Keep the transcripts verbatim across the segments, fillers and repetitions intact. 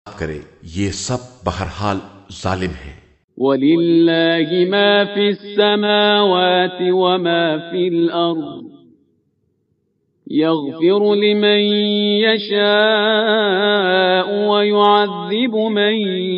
کرے، یہ سب بہرحال ظالم ہیں۔ وَلِلَّهِ مَا فِي السَّمَاوَاتِ وَمَا فِي الْأَرْضِ يَغْفِرُ لِمَن يَشَاءُ وَيُعَذِّبُ مَن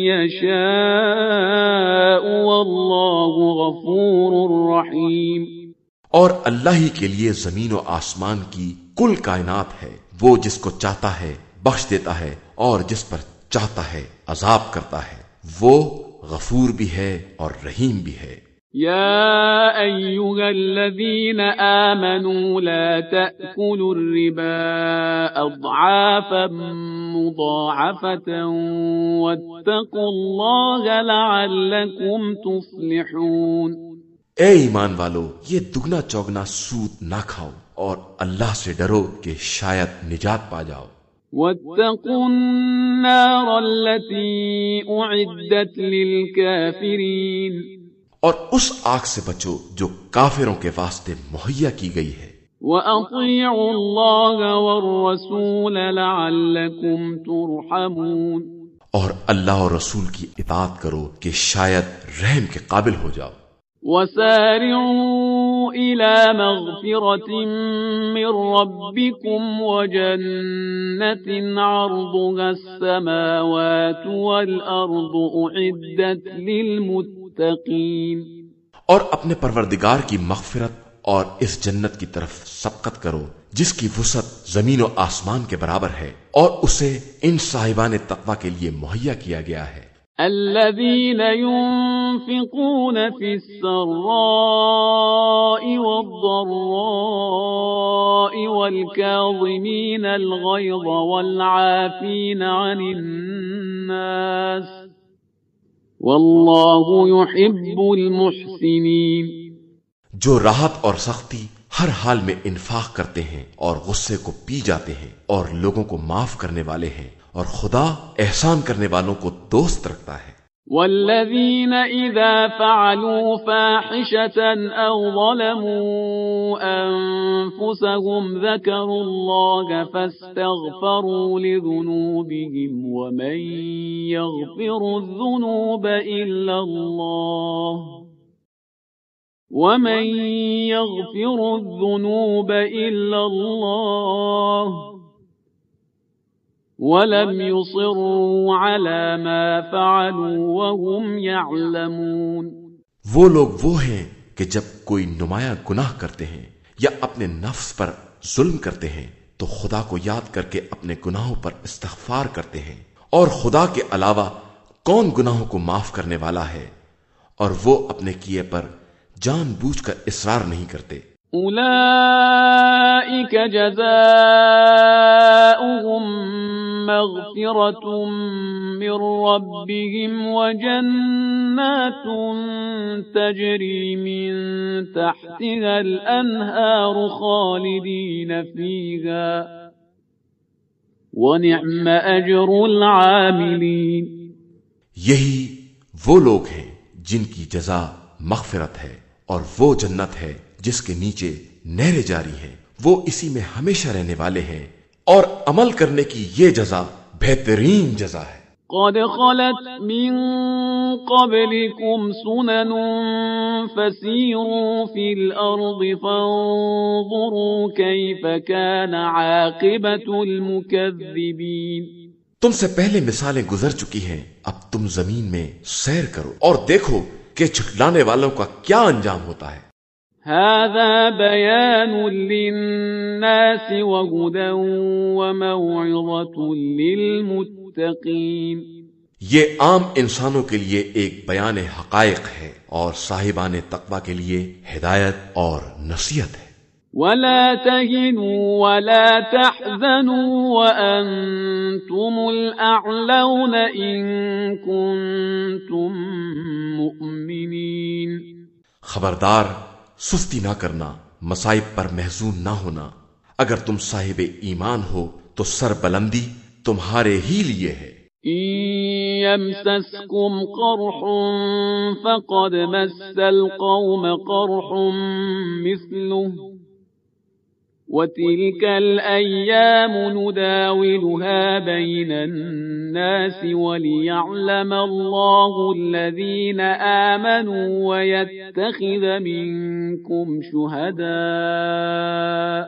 يَشَاءُ وَاللَّهُ غَفُورٌ رَّحِيمٌ۔ اور اللہ ہی کے لیے زمین و آسمان کی کل کائنات ہے، وہ جس کو چاہتا ہے بخش دیتا ہے اور جس پر چاہتا ہے عذاب کرتا ہے، وہ غفور بھی ہے اور رحیم بھی ہے۔ يا أيها الذين آمنوا لا تأكلوا الربا أضعافا مضاعفة واتقوا الله لعلكم تفلحون۔ اے ایمان والو، یہ دگنا چوگنا سود نہ کھاؤ اور اللہ سے ڈرو کہ شاید نجات پا جاؤ۔ واتقوا النار التي أعدت للكافرين، اور اس آگ سے بچو جو کافروں کے واسطے مہیا کی گئی ہے۔ وَأَطِيعُوا اللَّهَ وَالرَّسُولَ لَعَلَّكُمْ تُرْحَمُونَ، اور اللہ اور رسول کی اطاعت کرو کہ شاید رحم کے قابل ہو جاؤ۔ وَسَارِعُوا إِلَى مَغْفِرَةٍ مِّن رَّبِّكُمْ وَجَنَّةٍ عَرْضُهَا السَّمَاوَاتُ وَالْأَرْضُ أُعِدَّتْ لِلْمُتَّقِينَ، اور اپنے پروردگار کی مغفرت اور اس جنت کی طرف سبقت کرو جس کی وسعت زمین و آسمان کے برابر ہے، اور اسے ان صاحبان تقوی کے لیے مہیا کیا گیا ہے۔ الذين ينفقون في السراء والضراء والكاظمين الغيظ والعافين عن الناس والله يحب المحسنين۔ جو راحت اور سختی ہر حال میں انفاق کرتے ہیں اور غصے کو پی جاتے ہیں اور لوگوں کو معاف کرنے والے ہیں، اور خدا احسان کرنے والوں کو دوست رکھتا ہے۔ والذین اذا فعلوا فاحشة او ظلموا انفسهم ذکروا اللہ فاستغفروا لذنوبهم ومن یغفر الذنوب الا اللہ ومن یغفر الذنوب الا اللہ وَلَمْ يُصِرُّوا عَلَى مَا فَعَلُوا وَهُمْ يَعْلَمُونَ۔ وہ لوگ وہ ہیں کہ جب کوئی نمایاں گناہ کرتے ہیں یا اپنے نفس پر ظلم کرتے ہیں تو خدا کو یاد کر کے اپنے گناہوں پر استغفار کرتے ہیں، اور خدا کے علاوہ کون گناہوں کو معاف کرنے والا ہے، اور وہ اپنے کیے پر جان بوجھ کر اصرار نہیں کرتے۔ اولئک جزاؤہم مغفرة من ربهم وجنات تجری من تحتها الانہار خالدین فیہا ونعم اجر العاملین۔ یہی وہ لوگ ہیں جن کی جزا مغفرت ہے، اور وہ جنت ہے جس کے نیچے نہریں جاری ہیں، وہ اسی میں ہمیشہ رہنے والے ہیں، اور عمل کرنے کی یہ جزا بہترین جزا ہے۔ قد خلت من قبلكم سنن فسيروا في الأرض فانظروا كيف كان عاقبة المكذبين۔ تم سے پہلے مثالیں گزر چکی ہیں، اب تم زمین میں سیر کرو اور دیکھو کہ جھٹلانے والوں کا کیا انجام ہوتا ہے۔ هذا بيان للناس وهدى وموعظة للمتقين۔ یہ عام انسانوں کے لیے ایک بیان حقائق ہے اور صاحبان تقوی کے لیے ہدایت اور نصیحت ہے۔ ولا تهنوا ولا تحزنوا وأنتم الأعلون إن كنتم مؤمنين۔ خبردار، سستی نہ کرنا، مصائب پر محزون نہ ہونا، اگر تم صاحب ایمان ہو تو سر بلندی تمہارے ہی لیے ہے۔ إن يمسسكم قرح فقد مس القوم قرح مثله وَتِلْكَ الْأَيَّامُ نُدَاوِلُهَا بَيْنَ النَّاسِ وَلِيَعْلَمَ اللَّهُ الَّذِينَ آمَنُوا وَيَتَّخِذَ مِنكُمْ شُهَدَاءَ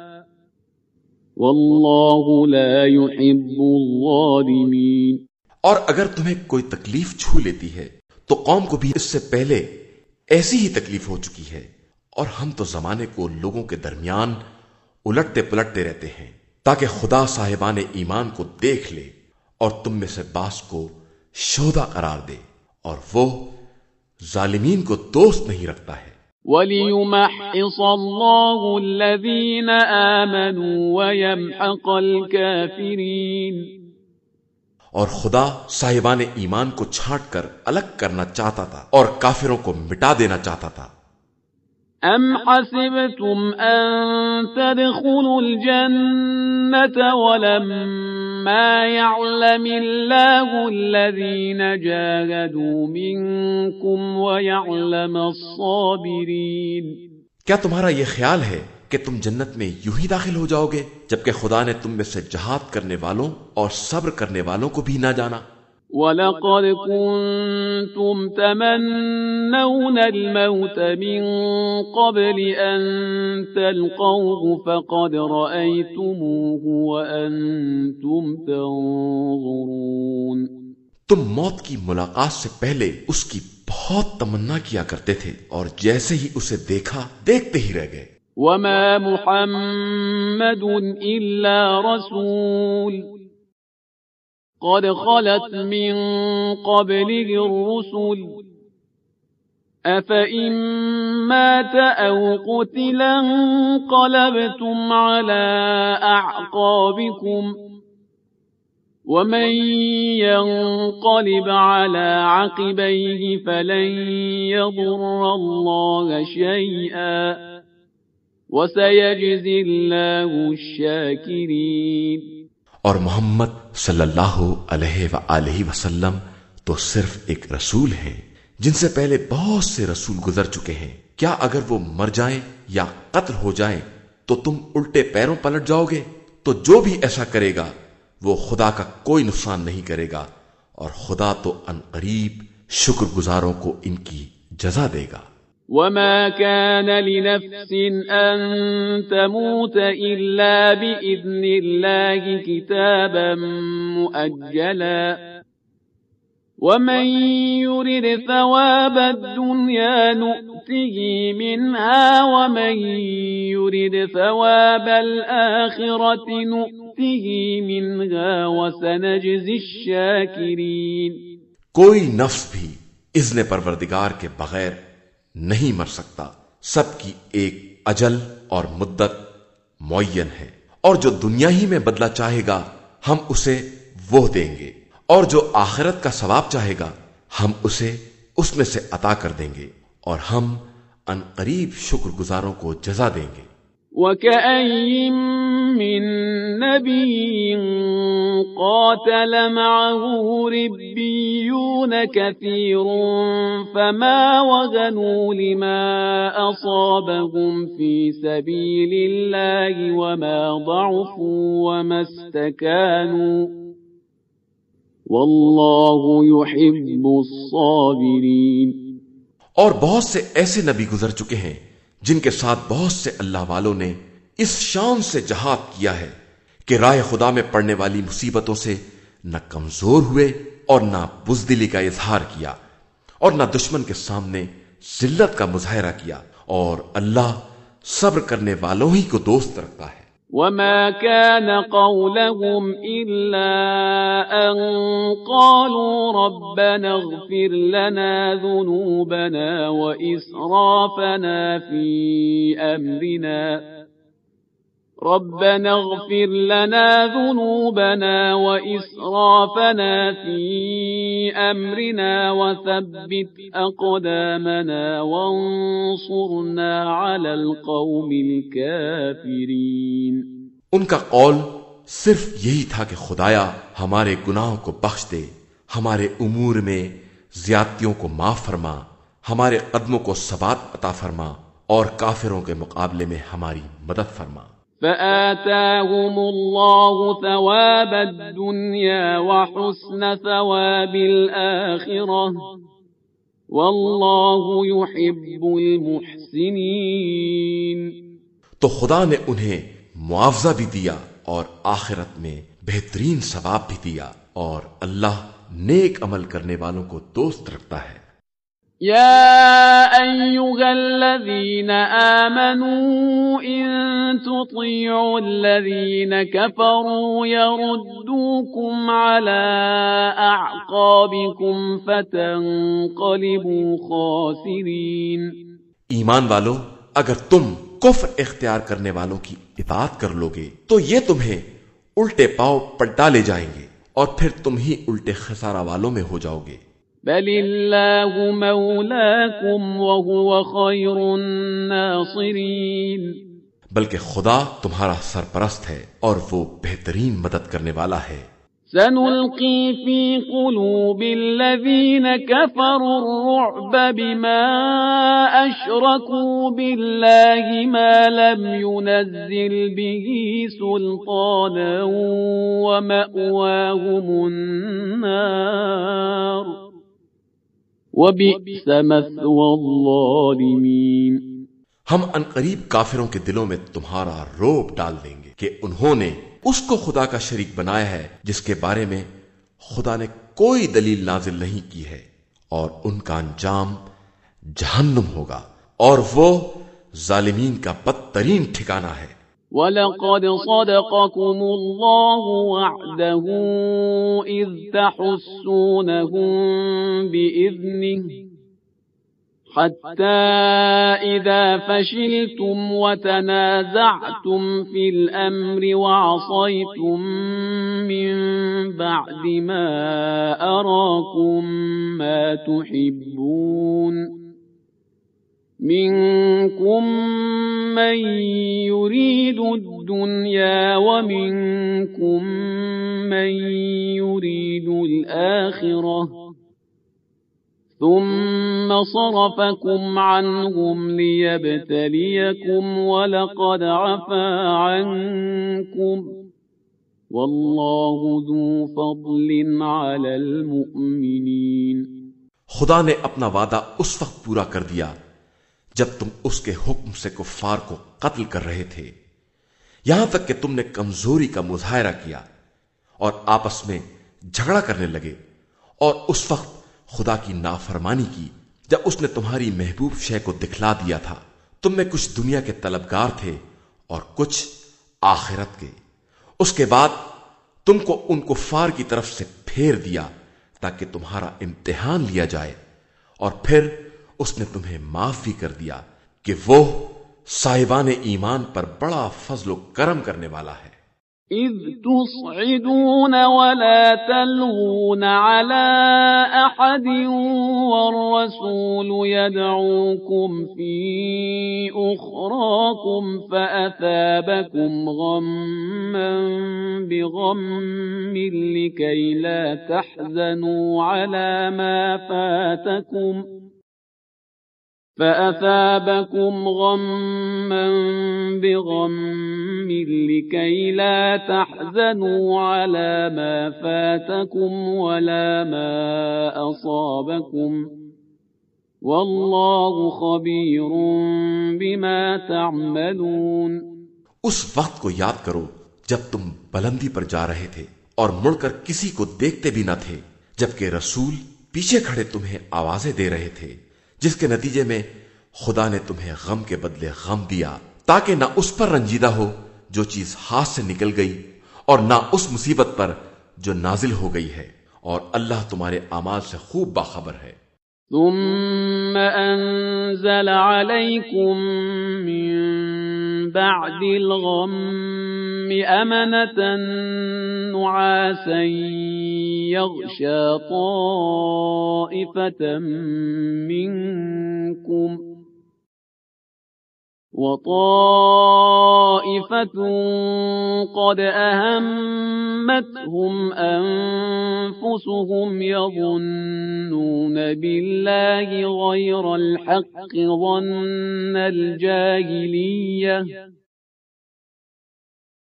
وَاللَّهُ لَا يُحِبُّ الظَّالِمِينَ۔ اور اگر تمہیں کوئی تکلیف چھو لیتی ہے تو قوم کو بھی اس سے پہلے ایسی ہی تکلیف ہو چکی ہے، اور ہم تو زمانے کو لوگوں کے درمیان الٹتے پلٹتے رہتے ہیں تاکہ خدا صاحبان ایمان کو دیکھ لے اور تم میں سے بعض کو شہدا قرار دے، اور وہ ظالمین کو دوست نہیں رکھتا ہے۔ وَلِيُمَحِّصَ اللَّهُ الَّذِينَ آمَنُوا وَيَمْحَقَ الْكَافِرِينَ۔ اور خدا صاحبان ایمان کو چھانٹ کر الگ کرنا چاہتا تھا اور کافروں کو مٹا دینا چاہتا تھا۔ أَمْ حَسِبْتُمْ أَن تَدْخُلُوا الْجَنَّةَ وَلَمَّا يَعْلَمِ اللَّهُ الَّذِينَ جَاهَدُوا مِنكُمْ وَيَعْلَمَ الصَّابِرِينَ۔ کیا تمہارا یہ خیال ہے کہ تم جنت میں یوں ہی داخل ہو جاؤ گے جبکہ خدا نے تم میں سے جہاد کرنے والوں اور صبر کرنے والوں کو بھی نہ جانا؟ وَلَقَدْ كُنْتُمْ تَمَنَّوْنَ الْمَوْتَ مِنْ قَبْلِ أَنْ تَلْقَوْهُ فَقَدْ رَأَيْتُمُوهُ وَأَنْتُمْ تَنْظُرُونَ۔ تم موت کی ملاقات سے پہلے اس کی بہت تمنا کیا کرتے تھے، اور جیسے ہی اسے دیکھا دیکھتے ہی رہ گئے۔ وَمَا مُحَمَّدٌ إِلَّا رَسُولٌ قَدْ خَلَتْ مِن قَبْلِهِ الرُّسُلُ أَفَإِن مَّاتَ أَوْ قُتِلَ انقَلَبْتُمْ عَلَىٰ أَعْقَابِكُمْ وَمَن يَنقَلِبْ عَلَىٰ عَقِبَيْهِ فَلَن يَضُرَّ اللَّهَ شَيْئًا وَسَيَجْزِي اللَّهُ الشَّاكِرِينَ۔ اور محمد صلی اللہ علیہ وآلہ وسلم تو صرف ایک رسول ہیں جن سے پہلے بہت سے رسول گزر چکے ہیں۔ کیا اگر وہ مر جائیں یا قتل ہو جائیں تو تم الٹے پیروں پلٹ جاؤ گے؟ تو جو بھی ایسا کرے گا وہ خدا کا کوئی نقصان نہیں کرے گا، اور خدا تو ان قریب شکر گزاروں کو ان کی جزا دے گا۔ وَمَا كَانَ لِنَفْسٍ أَن تَمُوتَ إِلَّا بِإِذْنِ اللَّهِ كِتَابًا مُؤَجَّلًا وَمَن يُرِدْ ثَوَابَ الدُّنْيَا نُؤْتِهِ مِنْهَا وَمَن يُرِدْ ثَوَابَ الْآخِرَةِ نُؤْتِهِ مِنْهَا وَسَنَجْزِي الشَّاكِرِينَ۔ کوئی نفس بھی اذن پروردگار کے بغیر نہیں مر سکتا، سب کی ایک اجل اور مدت معین ہے، اور جو دنیا ہی میں بدلہ چاہے گا ہم اسے وہ دیں گے، اور جو آخرت کا ثواب چاہے گا ہم اسے اس میں سے عطا کر دیں گے، اور ہم ان قریب شکر گزاروں کو جزا دیں گے۔ وَكَأَيٍّ مِّن نَّبِيٍّ قَاتَلَ مَعَهُ رِبِّيُّونَ كَثِيرٌ فَمَا وَهَنُوا لِمَا أَصَابَهُمْ فِي سَبِيلِ اللَّهِ وَمَا ضَعُفُوا وَمَا اسْتَكَانُوا وَاللَّهُ يُحِبُّ الصَّابِرِينَ۔ اور بہت سے ایسے نبی گزر چکے ہیں جن کے ساتھ بہت سے اللہ والوں نے اس شان سے جہاد کیا ہے کہ راہ خدا میں پڑنے والی مصیبتوں سے نہ کمزور ہوئے اور نہ بزدلی کا اظہار کیا، اور نہ دشمن کے سامنے ذلت کا مظاہرہ کیا، اور اللہ صبر کرنے والوں ہی کو دوست رکھتا ہے۔ وَمَا كَانَ قَوْلَهُمْ إِلَّا أَن قَالُوا رَبَّنَا اغْفِرْ لَنَا ذُنُوبَنَا وَإِسْرَافَنَا فِي أَمْرِنَا رَبَّنَا اغْفِرْ لَنَا ذُنُوبَنَا وَإِسْرَافَنَا فِي أَمْرِنَا وَثَبِّتْ أَقْدَامَنَا وَانصُرْنَا عَلَى الْقَوْمِ الْكَافِرِينَ۔ ان کا قول صرف یہی تھا کہ خدایا ہمارے گناہوں کو بخش دے، ہمارے امور میں زیادتیوں کو معاف فرما، ہمارے قدموں کو ثبات عطا فرما، اور کافروں کے مقابلے میں ہماری مدد فرما۔ فآتاهم الله ثواب الدنيا وحسن ثواب الآخرة والله يحب المحسنين. تو خدا نے انہیں معاوضہ بھی دیا اور آخرت میں بہترین ثواب بھی دیا، اور اللہ نیک عمل کرنے والوں کو دوست رکھتا ہے. يا أيها الذين آمنوا إن تطيعوا الذين كفروا يردوكم على أعقابكم فتنقلبوا خاسرين. ایمان والو، اگر تم کفر اختیار کرنے والوں کی اطاعت کر لوگے تو یہ تمہیں الٹے پاؤں پلٹا لے جائیں گے اور پھر تم ہی الٹے خسارہ والوں میں ہو جاؤ گے. بل اللہ مولاکم وهو خیر الناصرین. بلکہ خدا تمہارا سرپرست ہے اور وہ بہترین مدد کرنے والا ہے. سنلقی فی قلوب الذین كفروا الرعب بما اشرکوا باللہ ما لم ينزل به سلطانا ومأواهم النار وَبِئْسَ مَثْوَى الظَّالِمِينَ. ہم انقریب کافروں کے دلوں میں تمہارا روب ڈال دیں گے کہ انہوں نے اس کو خدا کا شریک بنایا ہے جس کے بارے میں خدا نے کوئی دلیل نازل نہیں کی ہے، اور ان کا انجام جہنم ہوگا، اور وہ ظالمین کا بدترین ٹھکانہ ہے. وَلَقَدْ صَدَقَكُمُ اللَّهُ وَعْدَهُ إِذْ تَحُسُّونَهُم بِإِذْنِهِ حَتَّى إِذَا فَشِلْتُمْ وَتَنَازَعْتُمْ فِي الْأَمْرِ وَعَصَيْتُم مِّن بَعْدِ مَا أَرَاكُم مَّا تُحِبُّونَ منكم من يريد الدنيا ومنكم من يريد الآخرة ثم صرفكم عنهم ليبتليكم ولقد عفا عنكم والله ذو فضل على المؤمنين. خدا نے اپنا وعدہ اس وقت پورا کر دیا جب تم اس کے حکم سے کفار کو قتل کر رہے تھے، یہاں تک کہ تم نے کمزوری کا مظاہرہ کیا اور آپس میں جھگڑا کرنے لگے، اور اس وقت خدا کی نافرمانی کی جب اس نے تمہاری محبوب شے کو دکھلا دیا تھا. تم میں کچھ دنیا کے طلبگار تھے اور کچھ آخرت کے. اس کے بعد تم کو ان کفار کی طرف سے پھیر دیا تاکہ تمہارا امتحان لیا جائے، اور پھر اس نے تمہیں معاف بھی کر دیا کہ وہ صاحبان ایمان پر بڑا فضل و کرم کرنے والا ہے. اذ تصعدون ولا تلوون على احد والرسول يدعوكم في اخراكم فاثابكم غما بغم لكي لا تحزنوا على ما فاتكم فأثابكم غما بغم لكي لا تحزنوا على ما فاتكم ولا ما أصابكم والله خبير بما تعملون. اس وقت کو یاد کرو جب تم بلندی پر جا رہے تھے اور مڑ کر کسی کو دیکھتے بھی نہ تھے، جبکہ رسول پیچھے کھڑے تمہیں آوازیں دے رہے تھے، جس کے نتیجے میں خدا نے تمہیں غم کے بدلے غم دیا تاکہ نہ اس پر رنجیدہ ہو جو چیز ہاتھ سے نکل گئی اور نہ اس مصیبت پر جو نازل ہو گئی ہے، اور اللہ تمہارے اعمال سے خوب باخبر ہے. ثم انزل عليكم من بعد الغم امنة نعاسا يغشى طائفة منكم وطائفة قد أهمتهم أنفسهم يظنون بالله غير الحق ظن الجاهلية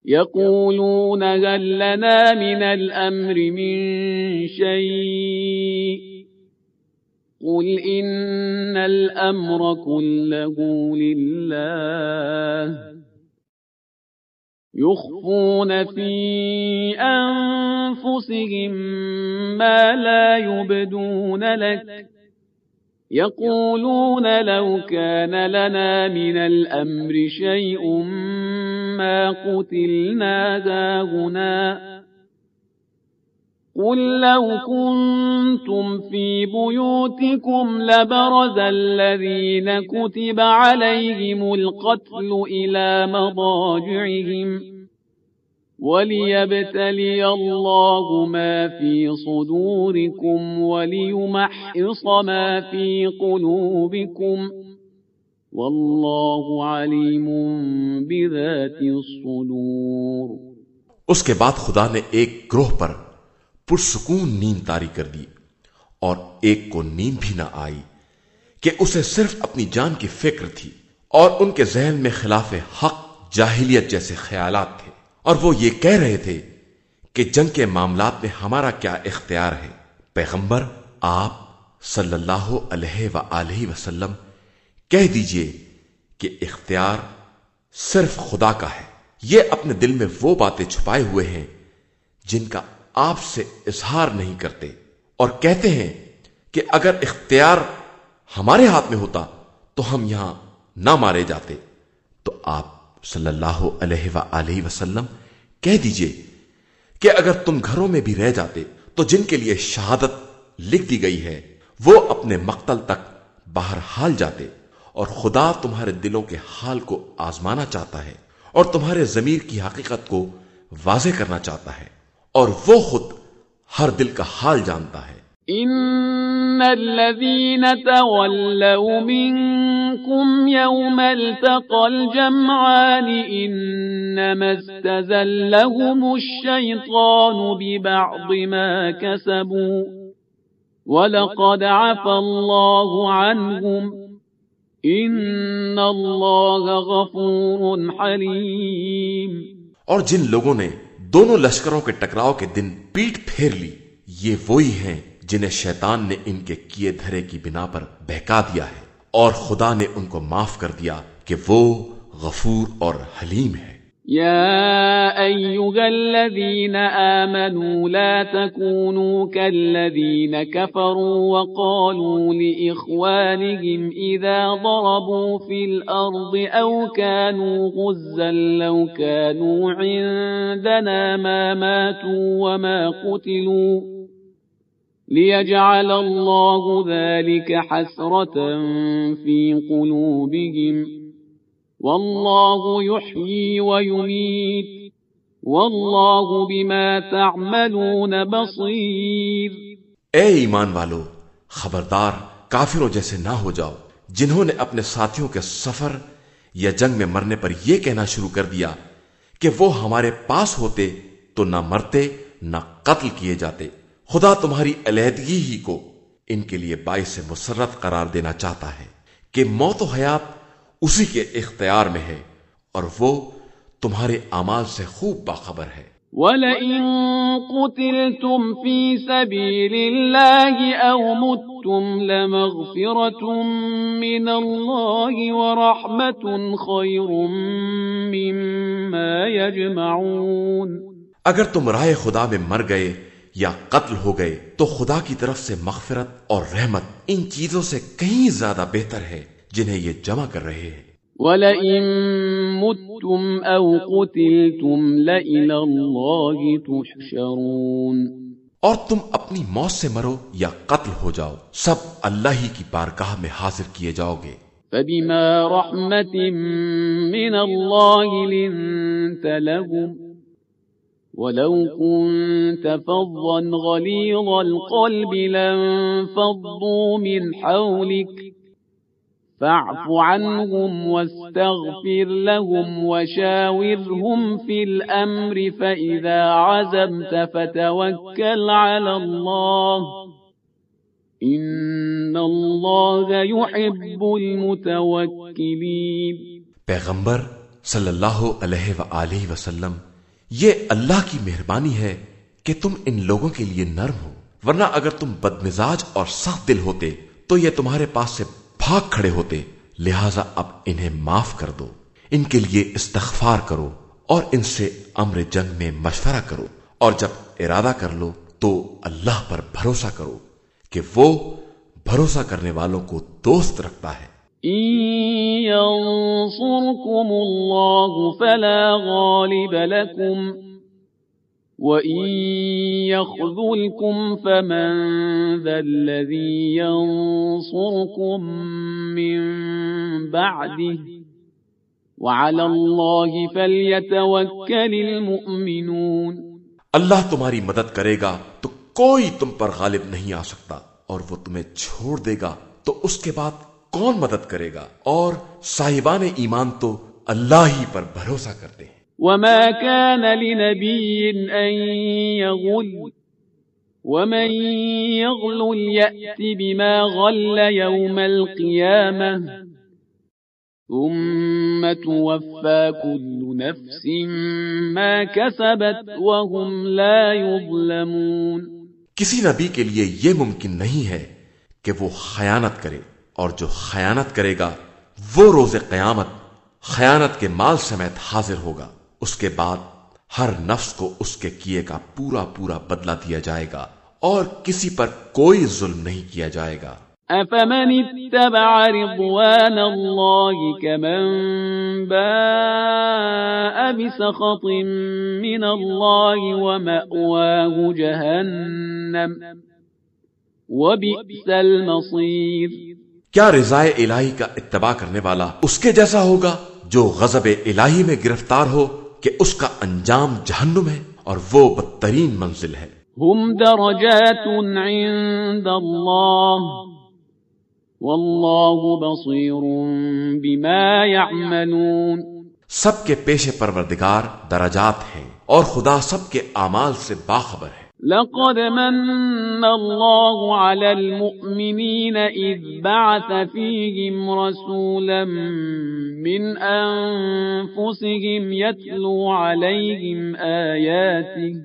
يقولون هل لنا من الأمر من شيء قل إن الأمر كله لله يخفون في أنفسهم ما لا يبدون لك يقولون لو كان لنا من الأمر شيء ما قتلنا هاهنا قل لو كنتم في بيوتكم لبرز الذين كتب عليهم القتل إلى مضاجعهم وليبتلي الله ما في صدوركم وليمحص ما في قلوبكم والله عليم بذات الصدور۔ اس کے بعد خدا نے ایک گروہ پر پرسکون نیند طاری کر دی اور ایک کو نیند بھی نہ آئی کہ اسے صرف اپنی جان کی فکر تھی، اور ان کے ذہن میں خلاف حق جاہلیت جیسے خیالات تھے، اور وہ یہ کہہ رہے تھے کہ جنگ کے معاملات میں ہمارا کیا اختیار ہے۔ پیغمبر آپ صلی اللہ علیہ وآلہ وسلم کہہ دیجئے کہ اختیار صرف خدا کا ہے، یہ اپنے دل میں وہ باتیں چھپائے ہوئے ہیں جن کا آپ سے اظہار نہیں کرتے، اور کہتے ہیں کہ اگر اختیار ہمارے ہاتھ میں ہوتا تو ہم یہاں نہ مارے جاتے۔ تو آپ صلی اللہ علیہ وآلہ وسلم کہہ دیجئے کہ اگر تم گھروں میں بھی رہ جاتے تو جن کے لیے شہادت لکھ دی گئی ہے وہ اپنے مقتل تک باہر حال جاتے، اور خدا تمہارے دلوں کے حال کو آزمانا چاہتا ہے اور تمہارے ضمیر کی حقیقت کو واضح کرنا چاہتا ہے، اور وہ خود ہر دل کا حال جانتا ہے۔ ان الذين تولوا منكم يوم التقى الجمعان انما استزلهم الشيطان ببعض ما كسبوا ولقد عفى الله عنهم ان اللہ غفور حلیم۔ اور جن لوگوں نے دونوں لشکروں کے ٹکراؤ کے دن پیٹ پھیر لی، یہ وہی ہیں جنہیں شیطان نے ان کے کیے دھرے کی بنا پر بہکا دیا ہے، اور خدا نے ان کو معاف کر دیا کہ وہ غفور اور حلیم ہے۔ يا أيها الذين آمنوا لا تكونوا كالذين كفروا وقالوا لإخوانهم إذا ضربوا في الأرض أو كانوا غزا لو كانوا عندنا ما ماتوا وما قتلوا ليجعل الله ذلك حسرة في قلوبهم واللہ یحیی ویمیت واللہ بما تعملون بصیر۔ اے ایمان والو، خبردار کافروں جیسے نہ ہو جاؤ جنہوں نے اپنے ساتھیوں کے سفر یا جنگ میں مرنے پر یہ کہنا شروع کر دیا کہ وہ ہمارے پاس ہوتے تو نہ مرتے نہ قتل کیے جاتے۔ خدا تمہاری علیحدگی ہی کو ان کے لیے باعث مسرت قرار دینا چاہتا ہے کہ موت و حیات اسی کے اختیار میں ہے، اور وہ تمہارے اعمال سے خوب باخبر ہے۔ وَلَئِن قُتِلْتُمْ فِي سَبِيلِ اللَّهِ أَوْ مُتُّمْ لَمَغْفِرَةٌ مِّنَ اللَّهِ وَرَحْمَةٌ خَيْرٌ مِّمَّا يَجْمَعُونَ۔ اگر تم راہ خدا میں مر گئے یا قتل ہو گئے تو خدا کی طرف سے مغفرت اور رحمت ان چیزوں سے کہیں زیادہ بہتر ہے جنہیں یہ جمع کر رہے ہیں۔ وَلَئِن مُتُّمْ أَوْ قُتِلْتُمْ لَإِلَى اللَّهِ تُحْشَرُونَ۔ اور تم اپنی موت سے مرو یا قتل ہو جاؤ، سب اللہ ہی کی بارگاہ میں حاضر کیے جاؤ گے۔ فَبِمَا رَحْمَةٍ مِّنَ اللَّهِ لِنتَ لَهُمْ وَلَوْ كُنتَ فَظًّا غَلِيظَ الْقَلْبِ لَانفَضُّوا مِنْ حَوْلِكَ فَاعْفُ عَنْهُمْ وَاسْتَغْفِرْ لَهُمْ وَشَاوِرْهُمْ فِي الْأَمْرِ فَإِذَا عَزَمْتَ فَتَوَكَّلْ عَلَى اللَّهِ إِنَّ اللَّهَ يُحِبُّ الْمُتَوَكِّلِينَ۔ پیغمبر صلی اللہ علیہ وآلہ وسلم یہ اللہ کی مہربانی ہے کہ تم ان لوگوں کے لیے نرم ہو، ورنہ اگر تم بدمزاج اور سخت دل ہوتے تو یہ تمہارے پاس سے بھاگ کھڑے ہوتے، لہذا اب انہیں معاف کر دو، ان کے لیے استغفار کرو اور ان سے امر جنگ میں مشورہ کرو، اور جب ارادہ کر لو تو اللہ پر بھروسہ کرو کہ وہ بھروسہ کرنے والوں کو دوست رکھتا ہے۔ إن ينصركم الله فلا غالب لكم وإن يخذلكم فمن ذا الذي ينصركم من بعده وعلى الله فليتوكل المؤمنون۔ اللہ تمہاری مدد کرے گا تو کوئی تم پر غالب نہیں آ سکتا، اور وہ تمہیں چھوڑ دے گا تو اس کے بعد کون مدد کرے گا، اور صاحبان ایمان تو اللہ ہی پر بھروسہ کرتے ہیں۔ وما كان لنبي أن يغل ومن يغل يأت بما غل يوم القيامة ثم توفى كل نفس ما كسبت وهم لا يظلمون۔ کسی نبی کے لیے یہ ممکن نہیں ہے کہ وہ خیانت کرے، اور جو خیانت کرے گا وہ روز قیامت خیانت کے مال سمیت حاضر ہوگا، اس کے بعد ہر نفس کو اس کے کیے کا پورا پورا بدلہ دیا جائے گا، اور کسی پر کوئی ظلم نہیں کیا جائے گا۔ أفمن اتبع رضوان الله كمن باء بسخط من الله ومأواه جهنم وبئس المصير۔ کیا رضائے الہی کا اتباع کرنے والا اس کے جیسا ہوگا جو غضب الہی میں گرفتار ہو کہ اس کا انجام جہنم ہے، اور وہ بدترین منزل ہے۔ هم درجات عند الله والله بصير بما يعملون۔ سب کے پیش پروردگار درجات ہیں، اور خدا سب کے اعمال سے باخبر ہے۔ لقد من الله على المؤمنين إذ بعث فيهم رسولا من أنفسهم يتلو عليهم آياته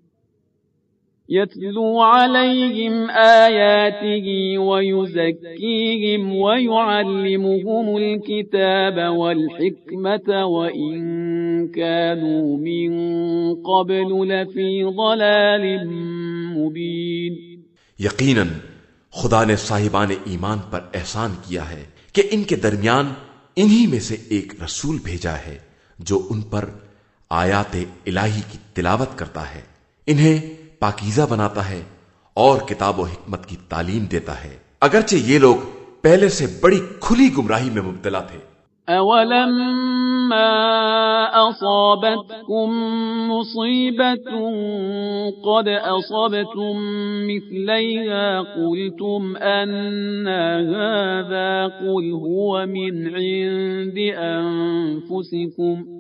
يتلو عليهم آياته ويزكيهم ويعلمهم الكتاب والحكمة وإن كانوا من قبل لفي ضلال مبين۔ یقیناً خدا نے صاحبان ایمان پر احسان کیا ہے کہ ان کے درمیان انہی میں سے ایک رسول بھیجا ہے جو ان پر آیات الہی کی تلاوت کرتا ہے، انہیں پاکیزہ بناتا ہے اور کتاب و حکمت کی تعلیم دیتا ہے، اگرچہ یہ لوگ پہلے سے بڑی کھلی گمراہی میں مبتلا تھے۔ أَوَلَمَّا أَصَابَتْكُم مُّصِيبَةٌ قَدْ أَصَبْتُم مِّثْلَيْهَا قُلْتُمْ أَنَّىٰ هَٰذَا قُلْ هُوَ مِنْ عِندِ أَنفُسِكُمْ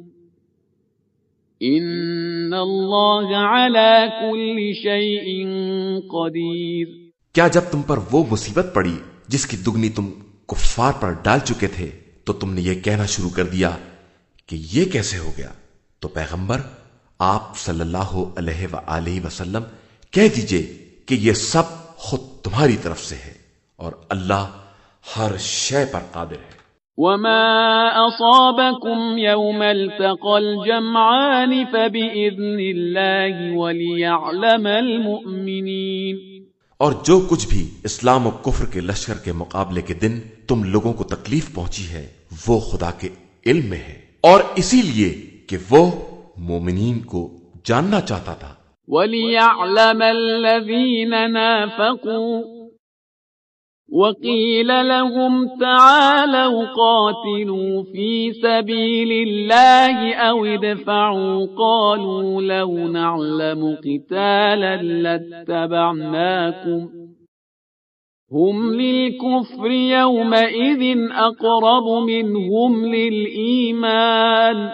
ان اللہ علی کل شیء قدیر۔ کیا جب تم پر وہ مصیبت پڑی جس کی دگنی تم کفار پر ڈال چکے تھے تو تم نے یہ کہنا شروع کر دیا کہ یہ کیسے ہو گیا؟ تو پیغمبر آپ صلی اللہ علیہ وآلہ وسلم کہہ دیجئے کہ یہ سب خود تمہاری طرف سے ہے، اور اللہ ہر شے پر قادر ہے۔ وما أصابكم يوم التقى الجمعان فبإذن الله وليعلم المؤمنين۔ اور جو کچھ بھی اسلام و کفر کے لشکر کے مقابلے کے دن تم لوگوں کو تکلیف پہنچی ہے وہ خدا کے علم میں ہے، اور اسی لیے کہ وہ مومنین کو جاننا چاہتا تھا۔ وَلِيَعْلَمَ الَّذِينَ نَافَقُوا وَقِيلَ لَهُمْ تَعَالَوْا قَاتِلُوا فِي سَبِيلِ اللَّهِ أَوْ ادْفَعُوا قَالُوا لَوْ نَعْلَمُ قِتَالًا لَاتَّبَعْنَاكُمْ هُمْ لِلْكُفْرِ يَوْمَئِذٍ أَقْرَبُ مِنْهُمْ لِلْإِيمَانِ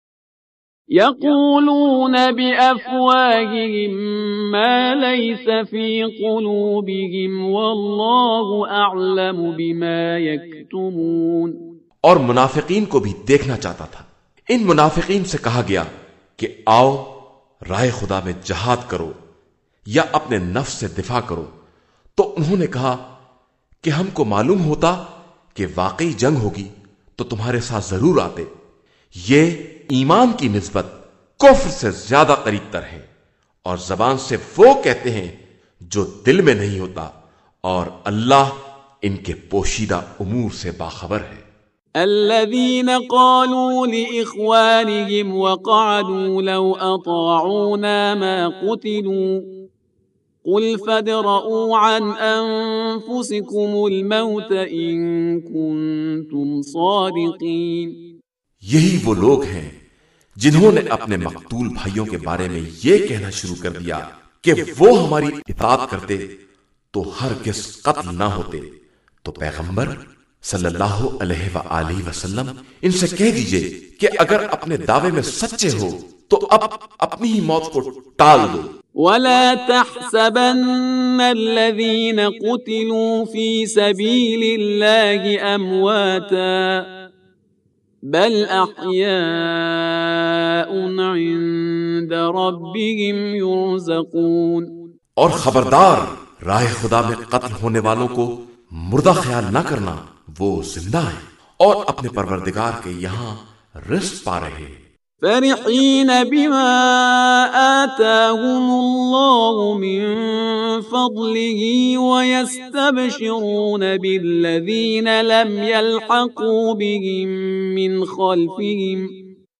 يقولون بأفواههم ما ليس في قلوبهم والله أعلم بما يكتمون۔ اور منافقین کو بھی دیکھنا چاہتا تھا۔ ان منافقین سے کہا گیا کہ آؤ رائے خدا میں جہاد کرو یا اپنے نفس سے دفاع کرو، تو انہوں نے کہا کہ ہم کو معلوم ہوتا کہ واقعی جنگ ہوگی تو تمہارے ساتھ ضرور آتے۔ یہ ایمان کی نسبت کفر سے زیادہ قریب تر ہے، اور زبان سے وہ کہتے ہیں جو دل میں نہیں ہوتا، اور اللہ ان کے پوشیدہ امور سے باخبر ہے۔ الذين قالوا لإخوانهم وقعدوا لو أطاعونا ما قتلوا قل فادرءوا عن أنفسكم الموت إن كنتم صادقين۔ یہی وہ لوگ ہیں جنہوں نے اپنے مقتول بھائیوں کے بارے میں یہ کہنا شروع کر دیا کہ وہ ہماری اطاعت کرتے تو ہرگز قتل نہ ہوتے، تو پیغمبر صلی اللہ علیہ وآلہ وسلم ان سے کہہ دیجئے کہ اگر اپنے دعوے میں سچے ہو تو اب اپنی ہی موت کو ٹال دو۔ ولا تحسبن الذين قتلوا في سبيل الله أمواتا بل أحياء عند ربهم يرزقون۔ اور خبردار، راہ خدا میں قتل ہونے والوں کو مردہ خیال نہ کرنا، وہ زندہ ہیں اور اپنے پروردگار کے یہاں رزق پا رہے ہیں۔ فرحين بما آتاهم الله من فضله ويستبشرون بالذين لم يلحقوا بهم من خلفهم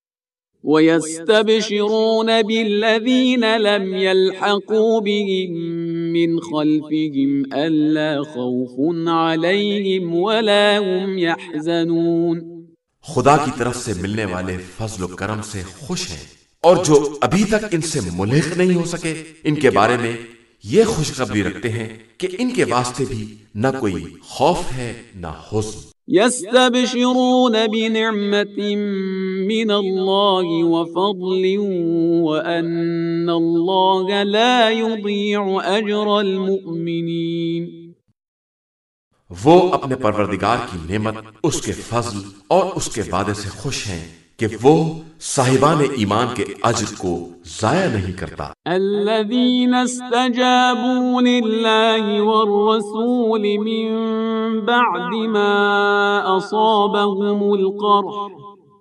ويستبشرون بالذين لم يلحقوا بهم من خلفهم ألا خوف عليهم ولا هم يحزنون۔ خدا کی طرف سے ملنے والے فضل و کرم سے خوش ہیں، اور جو ابھی تک ان سے ملحق نہیں ہو سکے ان کے بارے میں یہ خوشخبری رکھتے ہیں کہ ان کے واسطے بھی نہ کوئی خوف ہے نہ حزن۔ يستبشرون بنعمة من الله وفضل وأن الله لا يضيع أجر المؤمنين۔ وہ اپنے پروردگار کی نعمت، اس کے فضل اور اس کے وعدے سے خوش ہیں کہ وہ صاحبان ایمان کے اجر کو ضائع نہیں کرتا۔ الذين استجابوا لله والرسول من بعد ما أصابهم القرح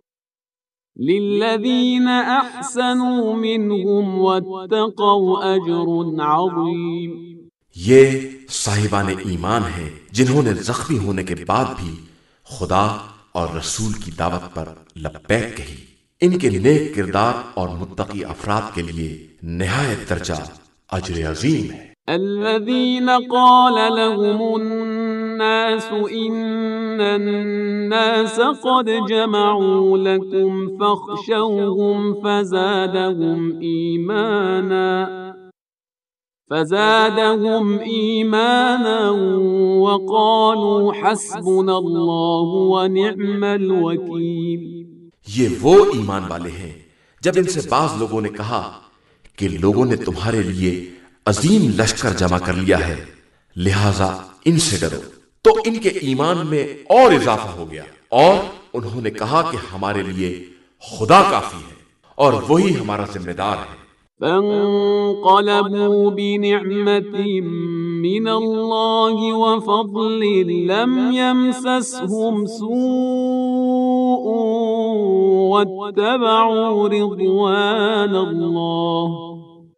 للذين أحسنوا منهم واتقوا أجر عظيم۔ یہ صاحبان ایمان ہیں جنہوں نے زخمی ہونے کے بعد بھی خدا اور رسول کی دعوت پر لبیک کہی۔ ان کے نیک کردار اور متقی افراد کے لیے نہایت درجہ اجر عظیم ہے۔ الذين قال لهم الناس إن الناس قد جمعوا لكم فاخشوهم فزادهم إيمانا فزادهم إيمانا وقالوا حسبنا الله ونعم الوكيل۔ یہ وہ ایمان والے ہیں جب ان سے بعض لوگوں نے کہا کہ لوگوں نے تمہارے لیے عظیم لشکر جمع کر لیا ہے، لہذا ان سے ڈرو، تو ان کے ایمان میں اور اضافہ ہو گیا، اور انہوں نے کہا کہ ہمارے لیے خدا کافی ہے اور وہی ہمارا ذمہ دار ہے۔ فانقلبوا بنعمة من الله وفضل لم يمسسهم سوء واتبعوا رضوان الله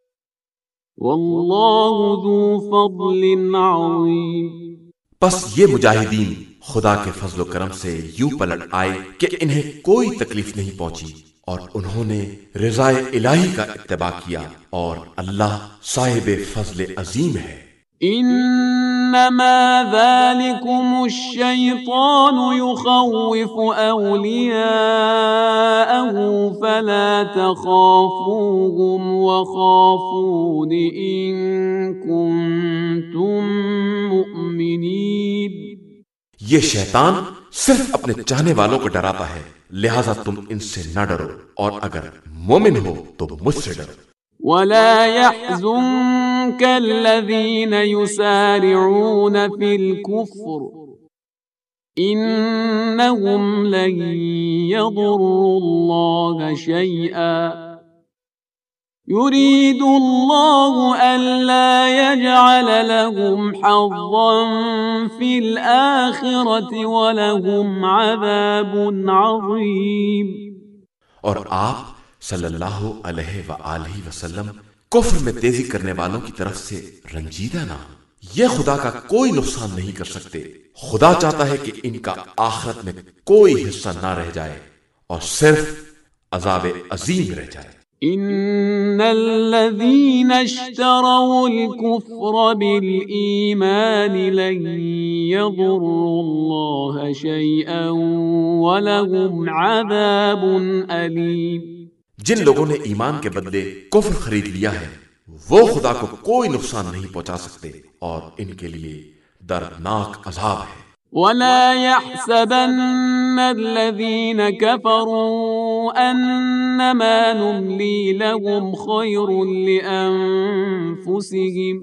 والله ذو فضل عظيم۔ پس یہ مجاہدین خدا کے فضل و کرم سے یوں پلٹ آئے کہ انہیں کوئی تکلیف نہیں پہنچی، اور انہوں نے رضا الہی کا اتباع کیا، اور اللہ صاحب فضل عظیم ہے۔ انما ذلكم الشیطان يخوف اولیاءه فلا تخافوهم وخافون ان كنتم مؤمنین۔ یہ شیطان صرف اپنے چاہنے والوں کو ڈراتا ہے، لہذا تم ان سے نہ ڈرو، اور اگر مومن ہو تو مجھ سے ڈرو۔ ولا يحزنك الذين يسارعون في الكفر إنهم لن يضروا الله شيئا يريد الله ألا يجعل لهم حظا في الآخرة ولهم عذاب عظيم۔ اور آپ صلی اللہ علیہ وآلہ وسلم کفر میں تیزی کرنے والوں کی طرف سے رنجیدہ نہ ہو۔ یہ خدا کا کوئی نقصان نہیں کر سکتے۔ خدا چاہتا ہے کہ ان کا آخرت میں کوئی حصہ نہ رہ جائے اور صرف عذاب عظیم رہ جائے۔ ان الذين اشتروا الكفر بالإيمان لن يضروا الله شيئا ولهم عذاب أليم۔ جن لوگوں نے ایمان کے بدلے کفر خرید لیا ہے وہ خدا کو کوئی نقصان نہیں پہنچا سکتے اور ان کے لیے دردناک عذاب ہے۔ ولا يحسبن الذين كفروا أنما نملي لهم خير لأنفسهم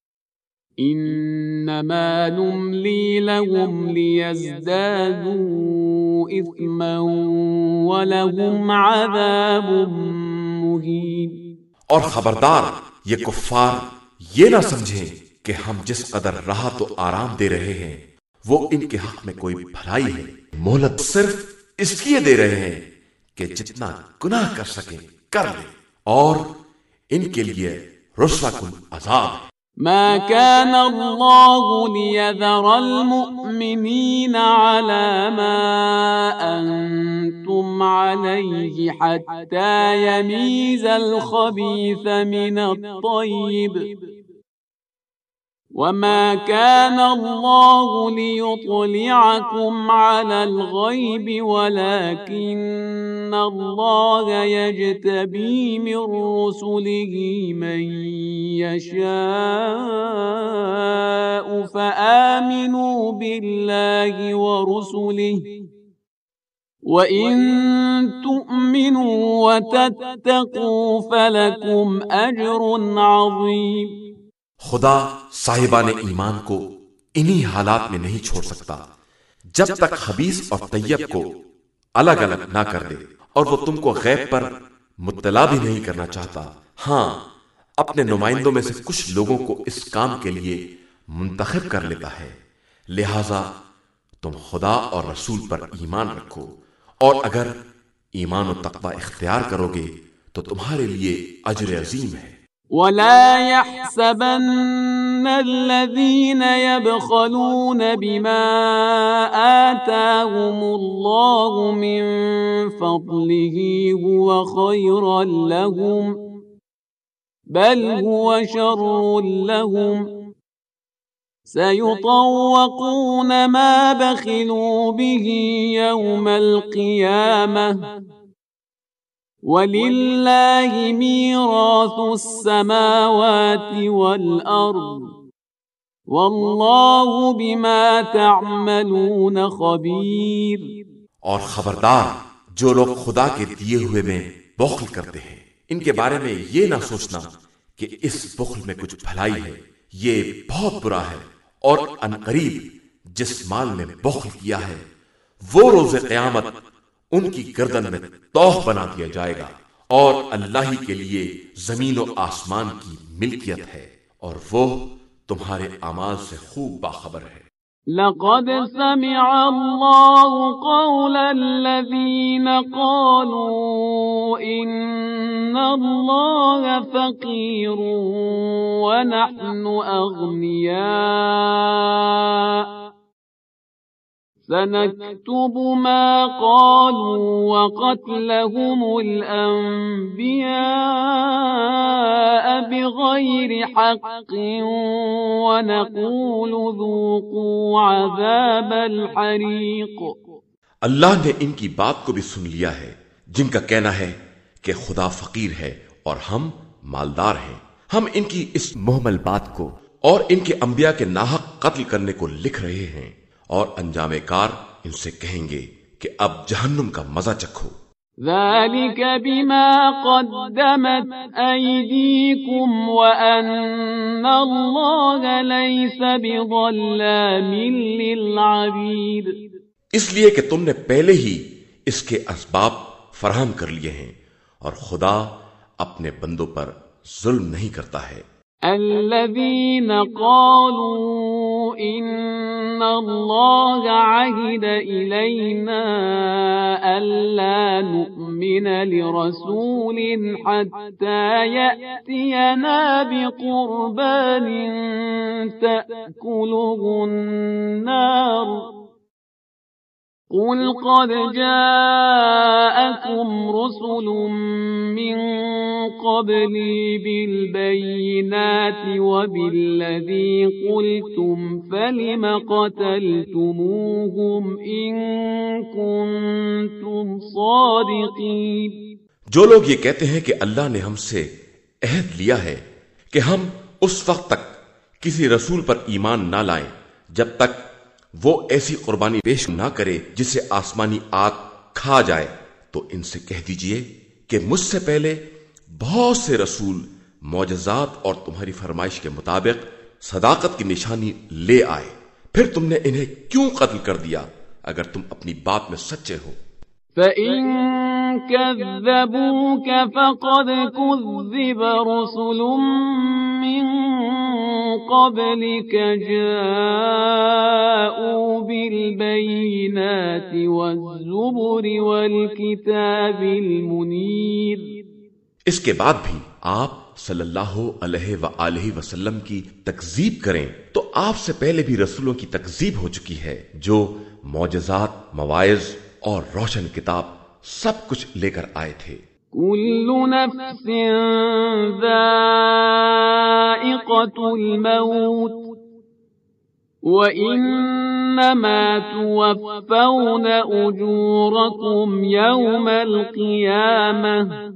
إنما نملي لهم ليزدادوا إثما ولهم عذاب مهين۔ اور خبردار یہ کفار یہ نہ سمجھیں کہ ہم جس قدر راحت و آرام دے رہے ہیں وہ ان کے حق میں کوئی بھلائی ہے، مہلت صرف اس لیے دے رہے ہیں کہ جتنا گناہ کر سکیں کر لیں، اور ان کے لیے رسوا کن عذاب ہے۔ ما كان الله ليذر المؤمنين على ما أنتم عليه حتى يميز الخبيث من الطيب وما كان الله ليطلعكم على الغيب ولكن الله يجتبي من رسله من يشاء فآمنوا بالله ورسله وَإِن تُؤْمِنُوا وَتَتَّقُوا فَلَكُمْ أَجْرٌ عَظِيمٌ۔ خدا صاحبان ایمان کو انہی حالات میں نہیں چھوڑ سکتا جب تک خبیث اور طیب کو الگ الگ نہ کر دے، اور وہ تم کو غیب پر مطلع بھی نہیں کرنا چاہتا۔ ہاں، اپنے نمائندوں میں سے کچھ لوگوں کو اس کام کے لیے منتخب کر لیتا ہے، لہذا تم خدا اور رسول پر ایمان رکھو، اور اگر ایمان و تقوی اختیار کرو گے تو تمہارے لیے اجر عظیم ہے۔ وَلَا يَحْسَبَنَّ الَّذِينَ يَبْخَلُونَ بِمَا آتَاهُمُ اللَّهُ مِنْ فَضْلِهِ هُوَ خَيْرًا لَهُمْ بَلْ هُوَ شَرٌّ لَهُمْ سَيُطَوَّقُونَ مَا بَخِلُوا بِهِ يَوْمَ الْقِيَامَةِ وَلِلَّهِ مِيرَاثُ السَّمَاوَاتِ وَالْأَرْضِ وَاللَّهُ بِمَا تَعْمَلُونَ خَبِيرٌ۔ اور خبردار جو لوگ خدا کے دیے ہوئے میں بخل کرتے ہیں، ان کے بارے میں یہ نہ سوچنا کہ اس بخل میں کچھ بھلائی ہے، یہ بہت برا ہے، اور عنقریب جس مال نے بخل کیا ہے وہ روز قیامت ان کی گردن میں توح بنا دیا جائے گا، اور اللہ ہی کے لیے زمین و آسمان کی ملکیت ہے، اور وہ تمہارے اعمال سے خوب باخبر ہے۔ لقد سمع الله قول الذين قالوا إن الله فقير ونحن أغنياء سنكتب ما قالوا وقتلهم الأنبياء بغير حق ونقول ذوقوا عذاب الحريق۔ اللہ نے ان کی بات کو بھی سن لیا ہے جن کا کہنا ہے کہ خدا فقیر ہے اور ہم مالدار ہیں۔ ہم ان کی اس محمل بات کو اور ان کے انبیاء کے ناحق قتل کرنے کو لکھ رہے ہیں، اور انجام کار ان سے کہیں گے کہ اب جہنم کا مزہ چکھو۔ ذلك بما قدمت أيديكم وأن الله ليس بظلام للعبيد۔ اس لیے کہ تم نے پہلے ہی اس کے اسباب فراہم کر لیے ہیں، اور خدا اپنے بندوں پر ظلم نہیں کرتا ہے۔ الذين قالوا إن الله عهد إلينا ألا نؤمن لرسول حتى يأتينا بقربان تأكله النار قل قد جاءكم رسل من قبلي بالبينات وبالذي قلتم فلم قتلتموهم إن كنتم صادقين۔ جو لوگ یہ کہتے ہیں کہ اللہ نے ہم سے عہد لیا ہے کہ ہم اس وقت تک کسی رسول پر ایمان نہ لائیں جب تک وہ ایسی قربانی پیش نہ کرے جسے آسمانی آگ کھا جائے، تو ان سے کہہ دیجئے کہ مجھ سے پہلے بہت سے رسول معجزات اور تمہاری فرمائش کے مطابق صداقت کی نشانی لے آئے، پھر تم نے انہیں کیوں قتل کر دیا اگر تم اپنی بات میں سچے ہو؟ فَإِن كَذَّبُوكَ فَقَدْ كُذِّبَ رُسُلٌ مِّن قَبْلِكَ جَاءُوا بِالْبَيِّنَاتِ وَالزُّبُرِ وَالْكِتَابِ الْمُنِيرِ۔ اس کے بعد بھی آپ صلی اللہ علیہ وآلہ وسلم کی تکذیب کریں تو آپ سے پہلے بھی رسولوں کی تکذیب ہو چکی ہے جو معجزات، مواعظ اور روشن کتاب سب کچھ لے کر آئے تھے۔ كل نفس ذائقة الموت وإنما توفون أجوركم يوم القيامة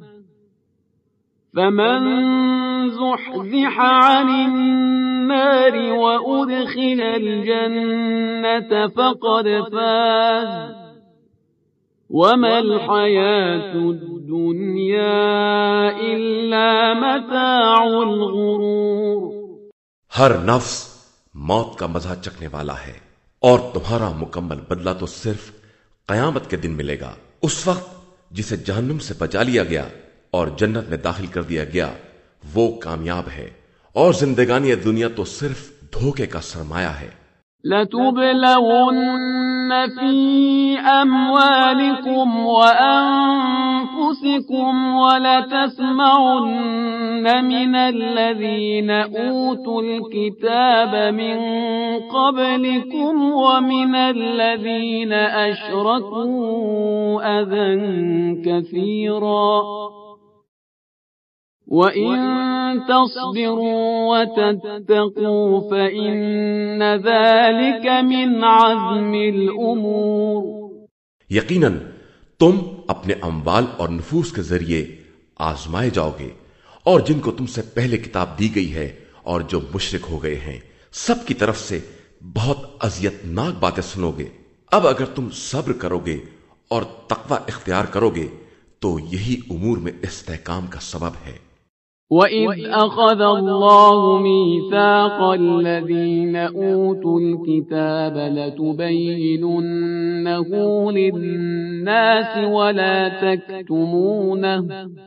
فمن زحزح عن النار وأدخل الجنة فقد فاز وما الحياة الدنيا إلا متاع الغرور۔ ہر نفس موت کا مزہ چکھنے والا ہے اور تمہارا مکمل بدلہ تو صرف قیامت کے دن ملے گا۔ اس وقت جسے جہنم سے بچا لیا گیا اور جنت میں داخل کر دیا گیا وہ کامیاب ہے، اور زندگانی دنیا تو صرف دھوکے کا سرمایہ ہے۔ لَتُبْلَوُنَّ فِي أَمْوَالِكُمْ وَأَنفُسِكُمْ وَلَتَسْمَعُنَّ مِنَ الَّذِينَ أُوتُوا الْكِتَابَ مِنْ قَبْلِكُمْ وَمِنَ الَّذِينَ أَشْرَكُوا أَذًى كَثِيرًا وَإِن تَصْبِرُوا وَتَتَّقُوا فَإِنَّ ذَلِكَ مِنْ عَزْمِ الْأُمُورِ۔ یقیناً تم اپنے اموال اور نفوس کے ذریعے آزمائے جاؤ گے، اور جن کو تم سے پہلے کتاب دی گئی ہے اور جو مشرک ہو گئے ہیں سب کی طرف سے بہت اذیت ناک باتیں سنو گے۔ اب اگر تم صبر کرو گے اور تقوی اختیار کرو گے تو یہی امور میں استحکام کا سبب ہے۔ وَإِذْ أَخَذَ اللَّهُ مِيثَاقَ الَّذِينَ أُوتُوا الْكِتَابَ لَتُبَيِّنُنَّهُ لِلنَّاسِ وَلَا تَكْتُمُونَهُ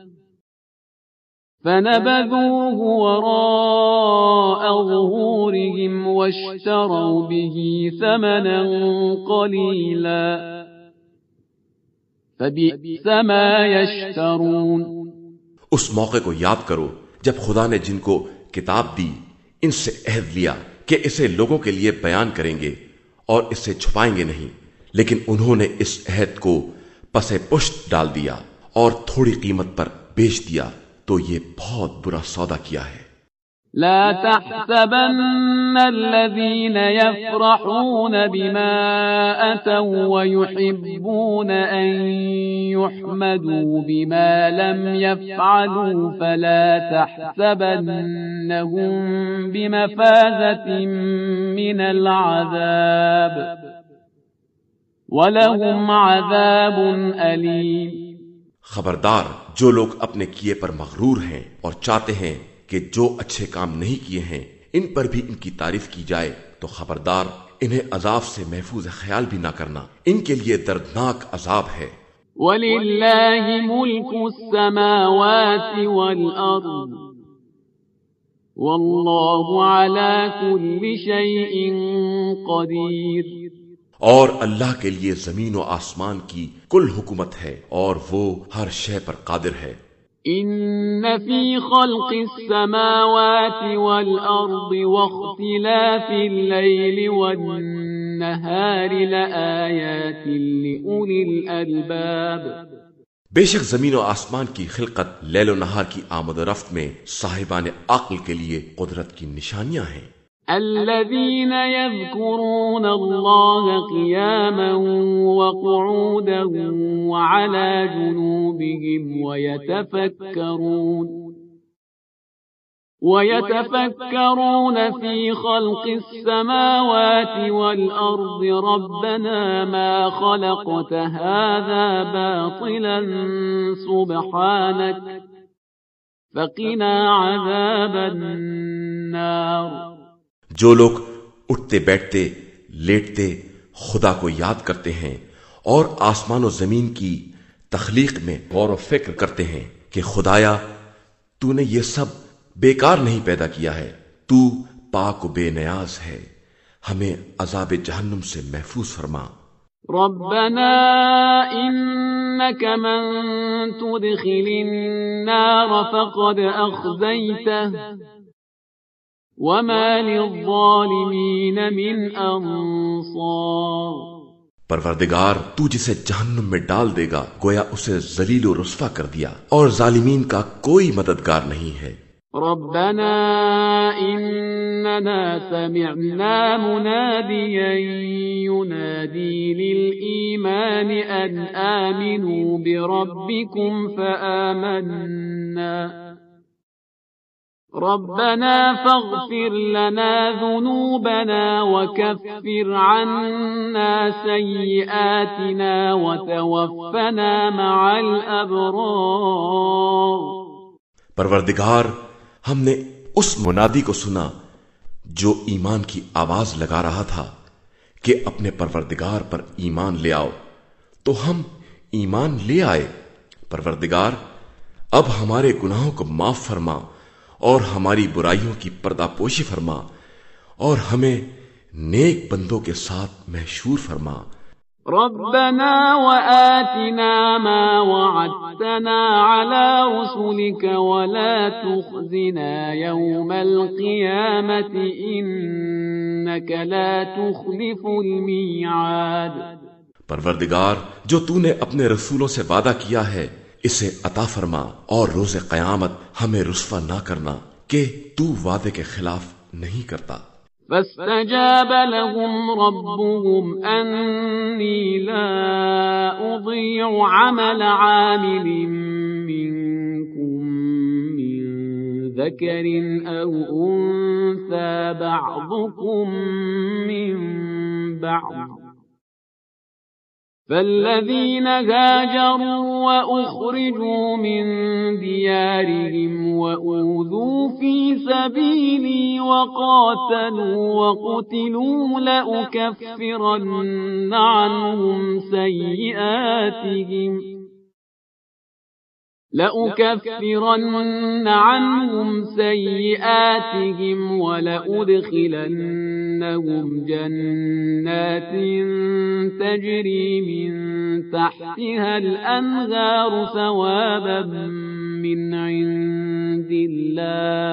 فَنَبَذُوهُ وَرَاءَ ظُهُورِهِمْ وَاشْتَرَوْا بِهِ ثَمَنًا قَلِيلًا فَبِئْسَ مَا يَشْتَرُونَ۔ اس موقع کو یاد کرو جب خدا نے جن کو کتاب دی ان سے عہد لیا کہ اسے لوگوں کے لیے بیان کریں گے اور اسے چھپائیں گے نہیں، لیکن انہوں نے اس عہد کو پسے پشت ڈال دیا اور تھوڑی قیمت پر بیچ دیا، تو یہ بہت برا سودا کیا ہے۔ لا تحسبن الذين يفرحون بما أتوا ويحبون أن يحمدوا بما لم يفعلوا فلا تحسبنهم بمفازة من العذاب ولهم عذاب أليم۔ خبردار، جو لوگ اپنے کیے پر مغرور ہیں اور چاہتے ہیں کہ جو اچھے کام نہیں کیے ہیں ان پر بھی ان کی تعریف کی جائے، تو خبردار انہیں عذاب سے محفوظ خیال بھی نہ کرنا، ان کے لیے دردناک عذاب ہے۔ وَلِلَّهِ مُلْكُ السَّمَاوَاتِ وَالْأَرْضِ وَاللَّهُ عَلَى كُلِّ شَيْءٍ قَدِيرٌ، اور اللہ کے لیے زمین و آسمان کی کل حکومت ہے اور وہ ہر شے پر قادر ہے۔ إِنَّ فِي خَلْقِ السَّمَاوَاتِ وَالْأَرْضِ وَاخْتِلَافِ اللَّيْلِ وَالنَّهَارِ لَآيَاتٍ لِأُولِي الْأَلْبَابِ، بے شک زمین و آسمان کی خلقت، لیل و نہار کی آمد و رفت میں صاحبان عقل کے لیے قدرت کی نشانیاں ہیں۔ الذين يذكرون الله قياما وقعودا وعلى جنوبهم ويتفكرون ويتفكرون في خلق السماوات والأرض ربنا ما خلقت هذا باطلا سبحانك فقنا عذاب النار۔ جو لوگ اٹھتے بیٹھتے لیٹتے خدا کو یاد کرتے ہیں اور آسمان و زمین کی تخلیق میں غور و فکر کرتے ہیں کہ خدایا تو نے یہ سب بیکار نہیں پیدا کیا ہے، تو پاک و بے نیاز ہے، ہمیں عذاب جہنم سے محفوظ فرما۔ ربنا انك من تدخل النار فقد اخزيته وما للظالمین من انصار۔ پروردگار تو جسے جہنم میں ڈال دے گا گویا اسے ذلیل و رسوا کر دیا، اور ظالمین کا کوئی مددگار نہیں ہے۔ ربنا اننا سمعنا منادیا ينادي للإيمان ان آمنوا بربكم فآمنا ربنا فاغفر لنا ذنوبنا وكفر عنا سيئاتنا وتوفنا مع الأبرار۔ پروردگار ہم نے اس منادی کو سنا جو ایمان کی آواز لگا رہا تھا کہ اپنے پروردگار پر ایمان لے آؤ، تو ہم ایمان لے آئے۔ پروردگار اب ہمارے گناہوں کو معاف فرما اور ہماری برائیوں کی پردہ پوشی فرما، اور ہمیں نیک بندوں کے ساتھ محشور فرما۔ ربنا وآتنا ما وعدتنا على رسلك ولا تخزنا يوم القيامة إنك لا تخلف الميعاد۔ پروردگار جو تو نے اپنے رسولوں سے وعدہ کیا ہے اسے عطا فرما، اور روز قیامت ہمیں رسوا نہ کرنا کہ تو وعدے کے خلاف نہیں کرتا۔ فاستجاب لهم ربهم أني لا أضيع عمل عامل منكم من ذكر أو أنثى بعضكم من بعض، فالذين هاجروا وأخرجوا من ديارهم وأوذوا في سبيلي وقاتلوا وقتلوا لأكفرن عنهم سيئاتهم لأكفرن عنهم سيئاتهم ولأدخلنهم جنات تجري من تحتها الأنهار ثوابا من عند الله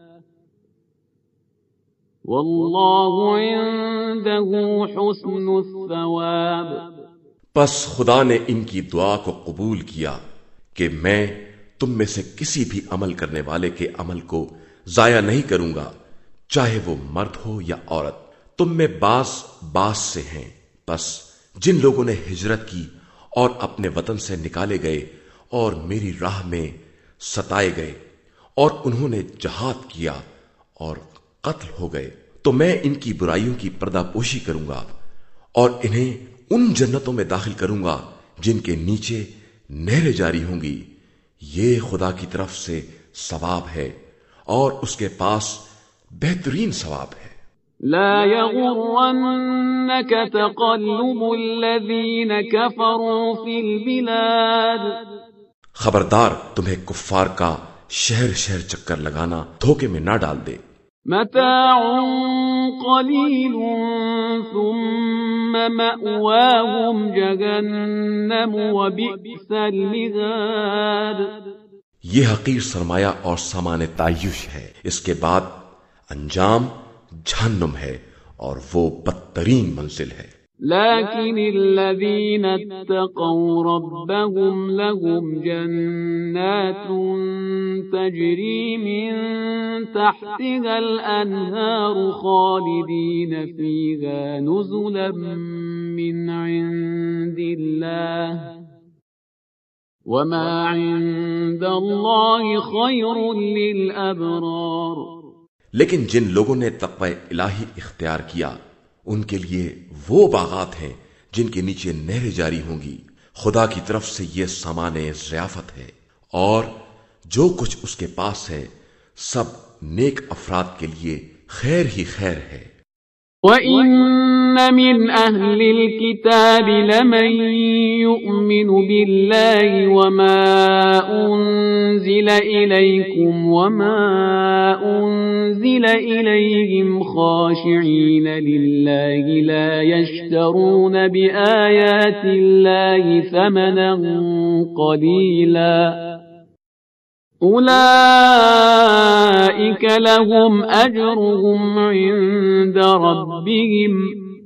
والله عنده حسن الثواب۔ پس خدا نے ان کی دعا کو قبول کیا کہ میں تم میں سے کسی بھی عمل کرنے والے کے عمل کو ضائع نہیں کروں گا، چاہے وہ مرد ہو یا عورت۔ تم میں بعض بعض سے ہیں، پس جن لوگوں نے ہجرت کی اور اپنے وطن سے نکالے گئے اور میری راہ میں ستائے گئے اور انہوں نے جہاد کیا اور قتل ہو گئے، تو میں ان کی برائیوں کی پردہ پوشی کروں گا اور انہیں ان جنتوں میں داخل کروں گا جن کے نیچے نہریں جاری ہوں گی۔ یہ خدا کی طرف سے ثواب ہے اور اس کے پاس بہترین ثواب ہے۔ لا يغرنك تقلب الذين كفروا في البلاد خبردار تمہیں کفار کا شہر شہر چکر لگانا دھوکے میں نہ ڈال دے. متاع قلیل ثم مأواهم جہنم وبئس المہاد. یہ حقیر سرمایہ اور سامان تعیش ہے، اس کے بعد انجام جہنم ہے اور وہ بدترین منزل ہے. لكن الذين اتقوا ربهم لهم جنات تجري من تحتها الأنهار خالدين فيها نزلا من عند الله وما عند الله خير للأبرار. لیکن جن لوگوں نے تقوی الہی اختیار کیا ان کے لیے وہ باغات ہیں جن کے نیچے نہریں جاری ہوں گی. خدا کی طرف سے یہ سامان ضیافت ہے اور جو کچھ اس کے پاس ہے سب نیک افراد کے لیے خیر ہی خیر ہے. وَإِنَّ مِنْ أَهْلِ الْكِتَابِ لَمَنْ يُؤْمِنُ بِاللَّهِ وَمَا أُنزِلَ إِلَيْكُمْ وَمَا أُنزِلَ إِلَيْهِمْ خَاشِعِينَ لِلَّهِ لَا يَشْتَرُونَ بِآيَاتِ اللَّهِ ثَمَنًا قَلِيلًا أولئك لهم أجرهم عند ربهم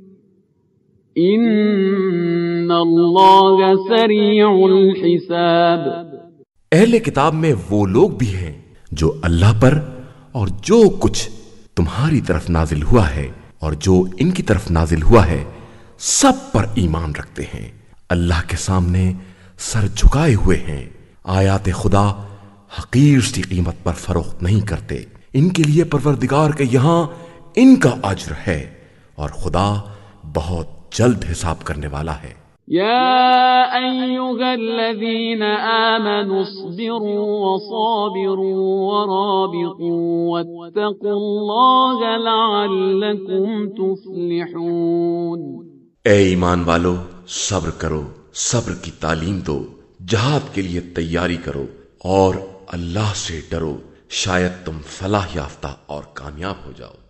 إن الله سريع الحساب. اہل کتاب میں وہ لوگ بھی ہیں جو اللہ پر اور جو کچھ تمہاری طرف نازل ہوا ہے اور جو ان کی طرف نازل ہوا ہے سب پر ایمان رکھتے ہیں، اللہ کے سامنے سر جھکائے ہوئے ہیں، آیات خدا حقیر سی قیمت پر فروخت نہیں کرتے. ان کے لیے پروردگار کے یہاں ان کا اجر ہے اور خدا بہت جلد حساب کرنے والا ہے. یا ایھا الذین آمنوا اصبروا وصابروا ورابطوا واتقوا اللہ لعلکم تفلحون. اے ایمان والو، صبر کرو، صبر کی تعلیم دو، جہاد کے لیے تیاری کرو اور اللہ سے ڈرو، شاید تم فلاح یافتہ اور کامیاب ہو جاؤ.